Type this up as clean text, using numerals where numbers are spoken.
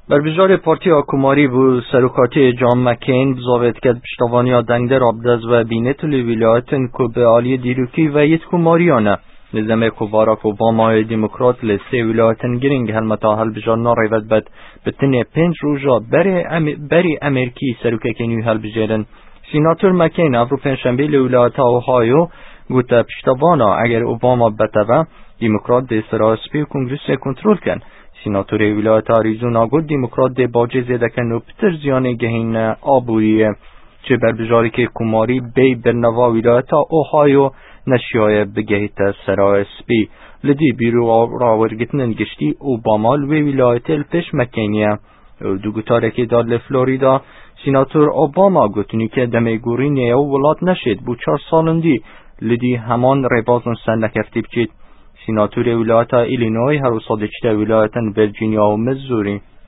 بربژار پارتی حکوماری بو سرکاتی جان مکین بزاوید که پشتوانی دنگ در آبدز و بینت ولایتن که به عالی دیروکی و یت کماریانه نظام که باراک اوباما دموکرات لسه ولایتن گرینگ هلمتا هلبژار ناریود بد بتنه 5 روزا بری امریکی سرکاتی نیو هلبژارن. سیناتور مکین افرو پنجشنبه لولایت اوهایو گوته پشتوانا اگر اوباما بتوه دموکرات دستر اسپی و کنگرس کنترل کن. سیناتور ولایت آریزونا گفت دموکرات ده باجه زده کن و پتر زیانه گهین آبوریه چه بربژاری که کماری بی برنوا ولایت اوهایو نشیای بگهیت سرا اسپی لدی بیرو راورگتنن گشتی اوباما لوی ولایت الپش مکینیه دو گتاره که داد لفلوریدا سیناتور اوباما گوتنی که دمه گوری نیو ولات نشید بو 4 سالندی لدی همان ربازن سن نکفتی بچید. سیناتور ولایت ایلینوی هر صادقته ولایت ویرجینیا و میزوری